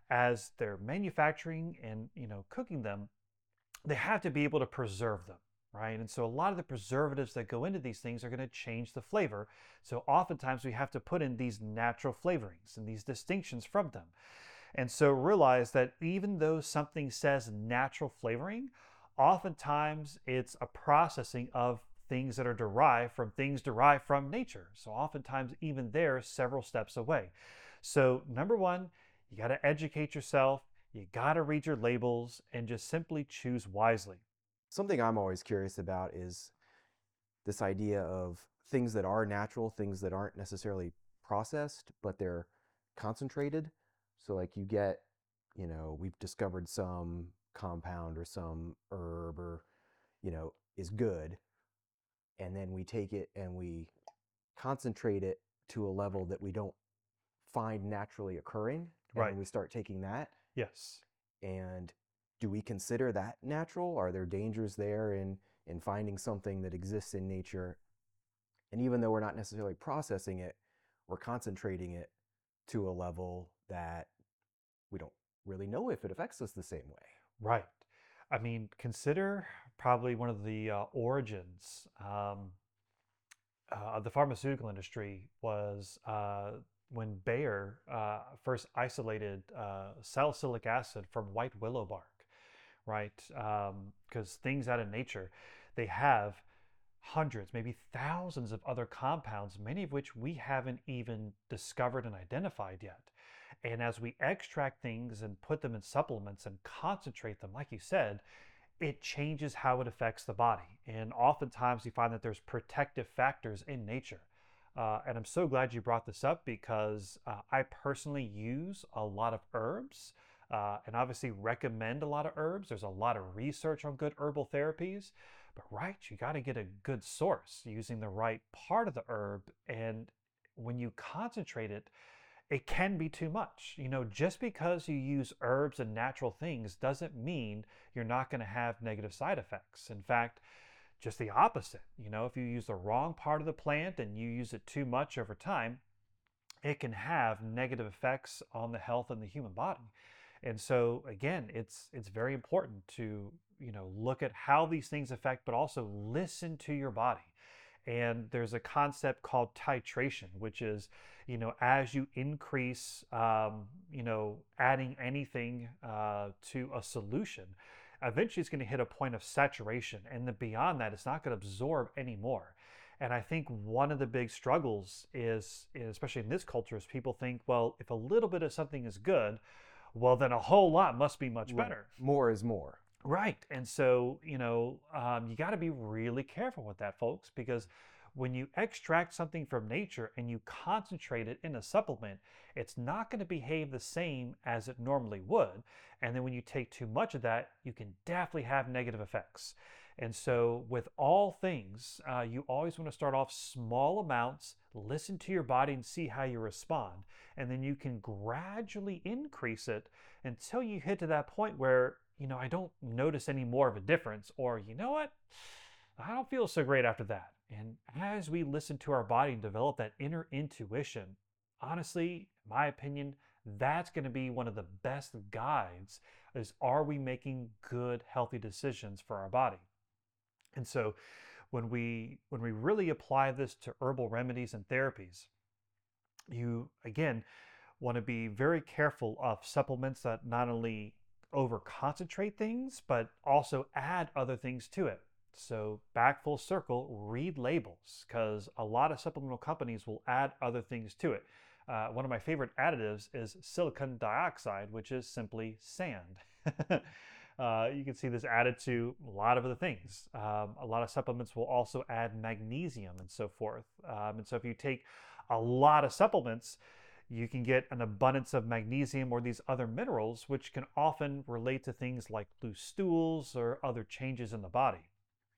as they're manufacturing and, you know, cooking them, they have to be able to preserve them, right? And so a lot of the preservatives that go into these things are going to change the flavor. So oftentimes we have to put in these natural flavorings and these distinctions from them. And so realize that even though something says natural flavoring, oftentimes it's a processing of things that are derived from things derived from nature. So oftentimes even there, several steps away. So number one, you got to educate yourself. You got to read your labels and just simply choose wisely. Something I'm always curious about is this idea of things that are natural, things that aren't necessarily processed, but they're concentrated. So, like, you get, you know, we've discovered some compound or some herb or, you know, is good. And then we take it and we concentrate it to a level that we don't find naturally occurring. And Right. then we start taking that. Yes. And do we consider that natural? Are there dangers there in, in finding something that exists in nature? And even though we're not necessarily processing it, we're concentrating it to a level that we don't really know if it affects us the same way. Right. I mean, consider probably one of the uh, origins. Um, uh, the pharmaceutical industry was uh, when Bayer uh, first isolated uh, salicylic acid from white willow bark, right? Because um, things out in nature, they have hundreds, maybe thousands of other compounds, many of which we haven't even discovered and identified yet. And as we extract things and put them in supplements and concentrate them, like you said, it changes how it affects the body. And oftentimes you find that there's protective factors in nature. Uh, and I'm so glad you brought this up because uh, I personally use a lot of herbs uh, and obviously recommend a lot of herbs. There's a lot of research on good herbal therapies, but right, you got to get a good source using the right part of the herb. And when you concentrate it, it can be too much. You know, just because you use herbs and natural things doesn't mean you're not going to have negative side effects. In fact, just the opposite. You know, if you use the wrong part of the plant and you use it too much over time, it can have negative effects on the health in the human body. And so again, it's it's very important to, you know, look at how these things affect, but also listen to your body. And there's a concept called titration, which is, you know, as you increase, um, you know, adding anything uh, to a solution, eventually it's going to hit a point of saturation. And then beyond that, it's not going to absorb anymore. And I think one of the big struggles is, is, especially in this culture, is people think, well, if a little bit of something is good, well, then a whole lot must be much Right. better. More is more. Right. And so, you know, um, you got to be really careful with that, folks, because when you extract something from nature and you concentrate it in a supplement, it's not going to behave the same as it normally would. And then when you take too much of that, you can definitely have negative effects. And so with all things, uh, you always want to start off small amounts, listen to your body and see how you respond. And then you can gradually increase it until you hit to that point where, you know, I don't notice any more of a difference, or you know what? I don't feel so great after that. And as we listen to our body and develop that inner intuition, honestly, in my opinion, that's going to be one of the best guides is, are we making good, healthy decisions for our body? And so when we when we really apply this to herbal remedies and therapies, you again want to be very careful of supplements that not only over concentrate things, but also add other things to it. So back full circle, read labels, because a lot of supplemental companies will add other things to it. Uh, one of my favorite additives is silicon dioxide, which is simply sand. uh, you can see this added to a lot of other things. Um, a lot of supplements will also add magnesium and so forth. Um, and so if you take a lot of supplements, you can get an abundance of magnesium or these other minerals, which can often relate to things like loose stools or other changes in the body.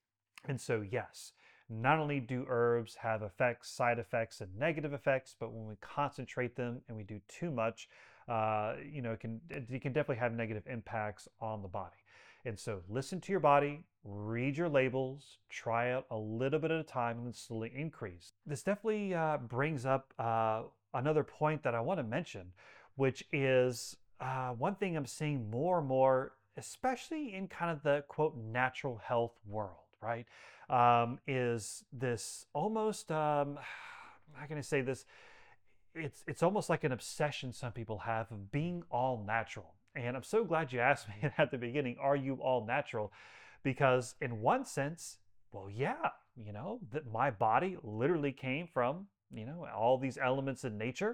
And so, yes, not only do herbs have effects, side effects, and negative effects, but when we concentrate them and we do too much, uh, you know, it can it can definitely have negative impacts on the body. And so, listen to your body, read your labels, try out a little bit at a time, and then slowly increase. This definitely uh, brings up uh, another point that I want to mention, which is uh, one thing I'm seeing more and more, especially in kind of the quote natural health world, right? Um, is this almost, um, how can I say this? It's, it's almost like an obsession some people have of being all natural. And I'm so glad you asked me at the beginning, are you all natural? Because in one sense, well, yeah, you know, that my body literally came from, you know, all these elements in nature,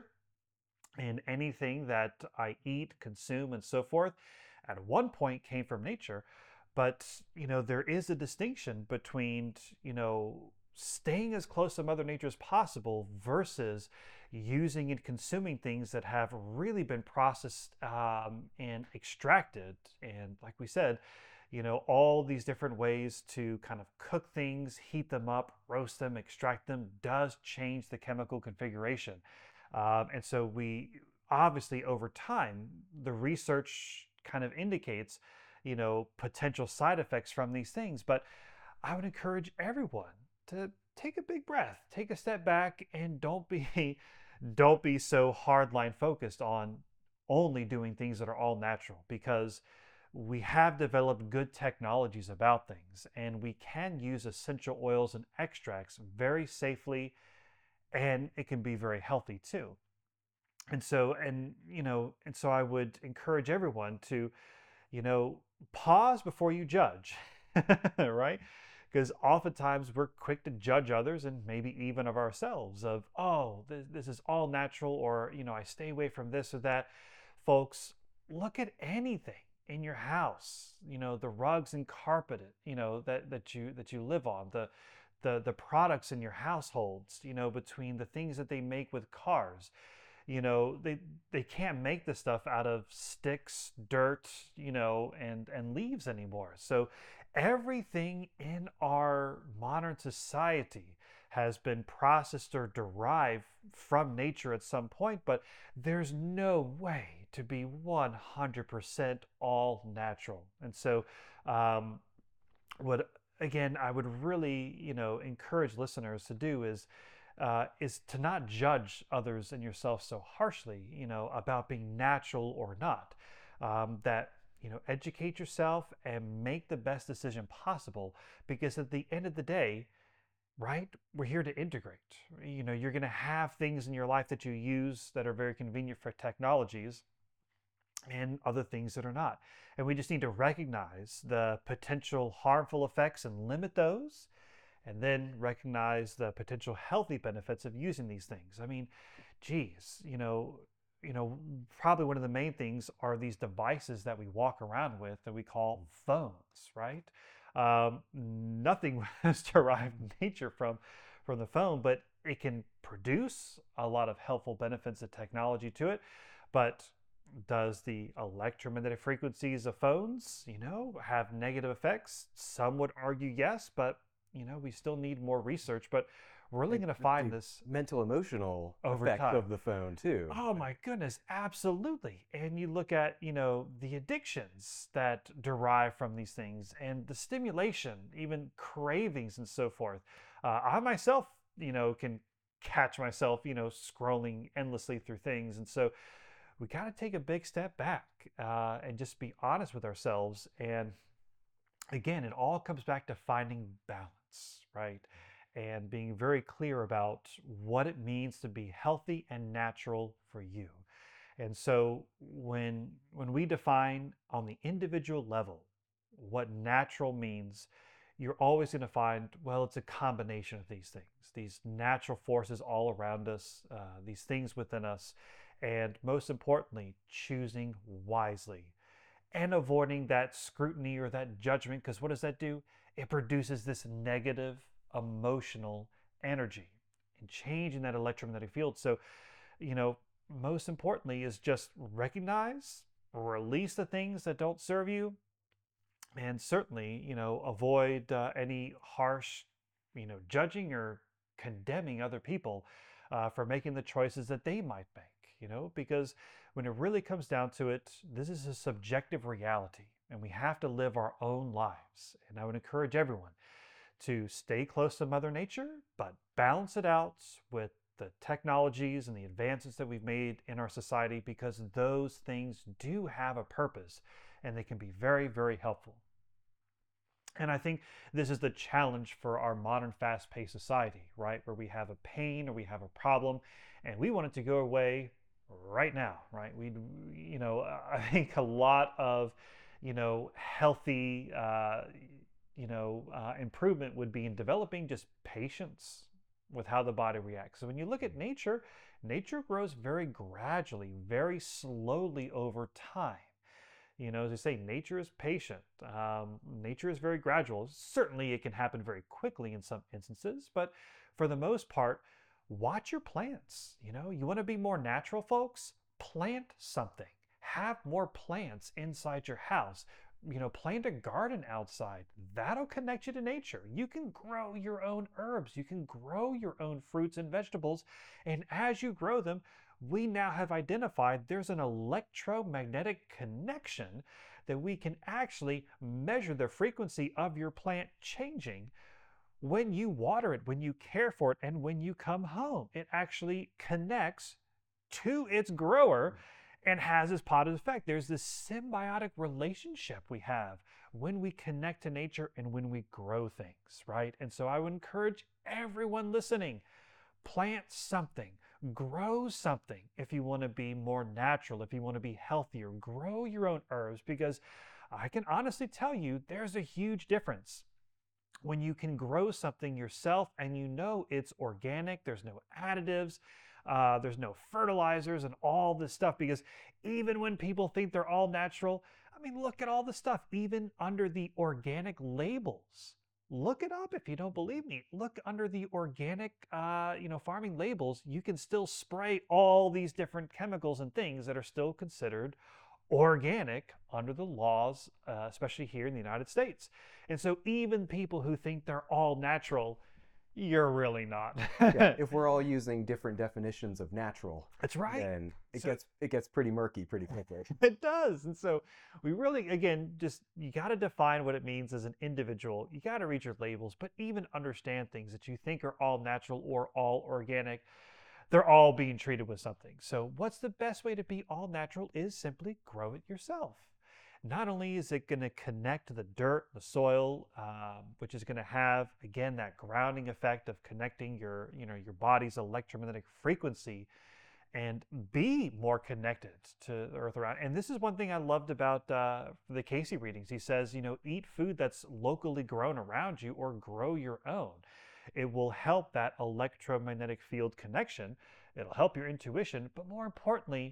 and anything that I eat, consume, and so forth, at one point came from nature. But, you know, there is a distinction between, you know, staying as close to Mother Nature as possible versus using and consuming things that have really been processed um, and extracted. And like we said, you know, all these different ways to kind of cook things, heat them up, roast them, extract them does change the chemical configuration. Um, and so we obviously over time, the research kind of indicates, you know, potential side effects from these things. But I would encourage everyone to take a big breath, take a step back, and don't be don't be so hardline focused on only doing things that are all natural, because we have developed good technologies about things, and we can use essential oils and extracts very safely, and it can be very healthy too. And so, and you know, and so I would encourage everyone to, you know, pause before you judge, right? Because oftentimes we're quick to judge others and maybe even of ourselves of, oh, this, this is all natural, or, you know, I stay away from this or that. Folks, look at anything in your house, you know, the rugs and carpet, you know, that, that you, that you live on, the, the, the products in your households, you know, between the things that they make with cars. You know, they they can't make the stuff out of sticks, dirt, you know, and and leaves anymore. So everything in our modern society has been processed or derived from nature at some point, but there's no way to be one hundred percent all natural. And so um, what again I would really, you know, encourage listeners to do is uh, is to not judge others and yourself so harshly, you know, about being natural or not. Um, that you know, educate yourself and make the best decision possible, because at the end of the day, right, we're here to integrate. You know, you're going to have things in your life that you use that are very convenient for technologies, and other things that are not. And we just need to recognize the potential harmful effects and limit those, and then recognize the potential healthy benefits of using these things. I mean, geez, you know, you know, probably one of the main things are these devices that we walk around with that we call phones, right? Um, nothing was derived in nature from from the phone, but it can produce a lot of helpful benefits of technology to it. But does the electromagnetic frequencies of phones, you know, have negative effects? Some would argue yes, but you know, we still need more research. But we're really And going to the find the this mental emotional over effect time. of the phone too. Oh my goodness, absolutely. And you look at, you know, the addictions that derive from these things and the stimulation, even cravings and so forth. Uh, I myself, you know, can catch myself, you know, scrolling endlessly through things. And so we got to take a big step back uh, and just be honest with ourselves. And again, it all comes back to finding balance, right? And being very clear about what it means to be healthy and natural for you. And so when when we define on the individual level what natural means, you're always going to find, well, it's a combination of these things, these natural forces all around us, uh, these things within us, and most importantly, choosing wisely and avoiding that scrutiny or that judgment. Because what does that do? It produces this negative emotional energy and changing that electromagnetic field. So, you know, most importantly is just recognize, release the things that don't serve you, and certainly, you know, avoid uh, any harsh, you know, judging or condemning other people uh, for making the choices that they might make, you know, because when it really comes down to it, this is a subjective reality and we have to live our own lives. And I would encourage everyone to stay close to Mother Nature, but balance it out with the technologies and the advances that we've made in our society, because those things do have a purpose and they can be very, very helpful. And I think this is the challenge for our modern fast-paced society, right? Where we have a pain or we have a problem and we want it to go away right now, right? We, you know, I think a lot of, you know, healthy, uh, you know, uh, improvement would be in developing just patience with how the body reacts. So when you look at nature, nature grows very gradually, very slowly over time. You know, as I say, nature is patient. Um, nature is very gradual. Certainly, it can happen very quickly in some instances, but for the most part, watch your plants. You know, you want to be more natural, folks? Plant something. Have more plants inside your house. You know, plant a garden outside. That'll connect you to nature. You can grow your own herbs. You can grow your own fruits and vegetables. And as you grow them, we now have identified there's an electromagnetic connection that we can actually measure the frequency of your plant changing when you water it, when you care for it, and when you come home. It actually connects to its grower, and has this positive effect. There's this symbiotic relationship we have when we connect to nature and when we grow things, right? And so I would encourage everyone listening, plant something, grow something if you want to be more natural, if you want to be healthier, grow your own herbs, because I can honestly tell you there's a huge difference when you can grow something yourself and you know it's organic, there's no additives, uh, there's no fertilizers and all this stuff. Because even when people think they're all natural, I mean, look at all the stuff, even under the organic labels. Look it up if you don't believe me. Look under the organic, uh, you know, farming labels. You can still spray all these different chemicals and things that are still considered organic under the laws, uh, especially here in the United States. And so even people who think they're all natural, you're really not. Yeah, if we're all using different definitions of natural, That's right. then it So- gets it gets pretty murky pretty quickly. It does. And so we really, again, just you got to define what it means as an individual. You got to read your labels, but even understand things that you think are all natural or all organic. They're all being treated with something. So what's the best way to be all natural is simply grow it yourself. Not only is it going to connect to the dirt, the soil, um, which is going to have, again, that grounding effect of connecting your, you know, your body's electromagnetic frequency and be more connected to the earth around. And this is one thing I loved about uh, the Casey readings. He says, you know, eat food that's locally grown around you or grow your own. It will help that electromagnetic field connection. It'll help your intuition, but more importantly,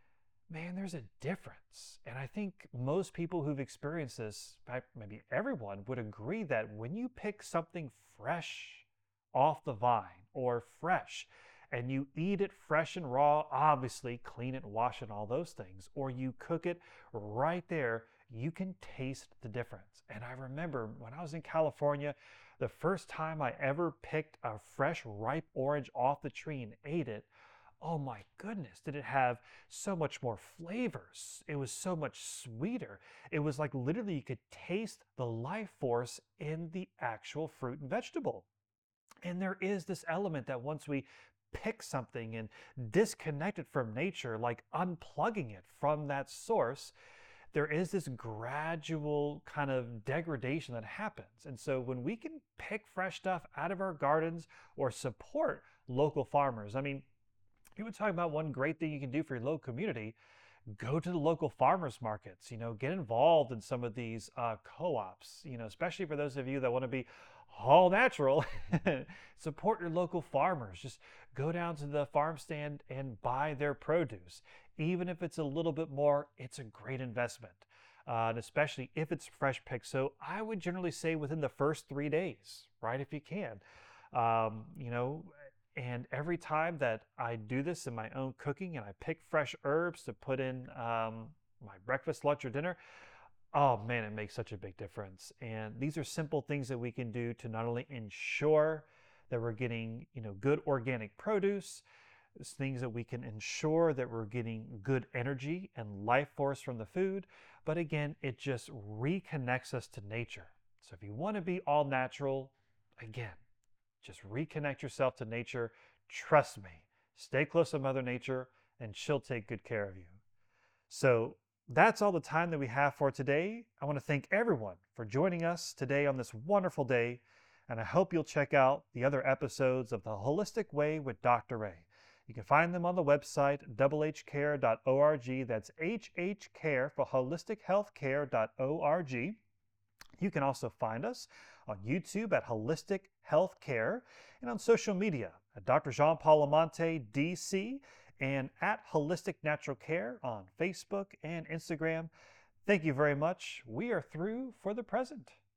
man, there's a difference. And I think most people who've experienced this, in fact, maybe everyone, would agree that when you pick something fresh off the vine or fresh, and you eat it fresh and raw, obviously clean it, wash it, all those things, or you cook it right there, you can taste the difference. And I remember when I was in California, the first time I ever picked a fresh, ripe orange off the tree and ate it, oh my goodness, did it have so much more flavors. It was so much sweeter. It was like literally you could taste the life force in the actual fruit and vegetable. And there is this element that once we pick something and disconnect it from nature, like unplugging it from that source, there is this gradual kind of degradation that happens. And so when we can pick fresh stuff out of our gardens or support local farmers, I mean, you were talking about one great thing you can do for your local community. Go to the local farmers markets, you know, get involved in some of these uh, co-ops, you know, especially for those of you that want to be all natural. Support your local farmers. Just go down to the farm stand and buy their produce. Even if it's a little bit more, it's a great investment, uh, and especially if it's fresh picked. So I would generally say within the first three days, right, if you can. Um, you know, and every time that I do this in my own cooking and I pick fresh herbs to put in um, my breakfast, lunch, or dinner, oh man, it makes such a big difference. And these are simple things that we can do to not only ensure that we're getting, you know, good organic produce, it's things that we can ensure that we're getting good energy and life force from the food, but again, it just reconnects us to nature. So if you want to be all natural, again, just reconnect yourself to nature. Trust me, stay close to Mother Nature and she'll take good care of you. So that's all the time that we have for today. I want to thank everyone for joining us today on this wonderful day, and I hope you'll check out the other episodes of The Holistic Way with Doctor Ray. You can find them on the website double h care dot org. That's H H care for holistic health care dot org. You can also find us on YouTube at Holistic Health Care and on social media at Doctor Jean Paul Amante, D C, and at Holistic Natural Care on Facebook and Instagram. Thank you very much. We are through for the present.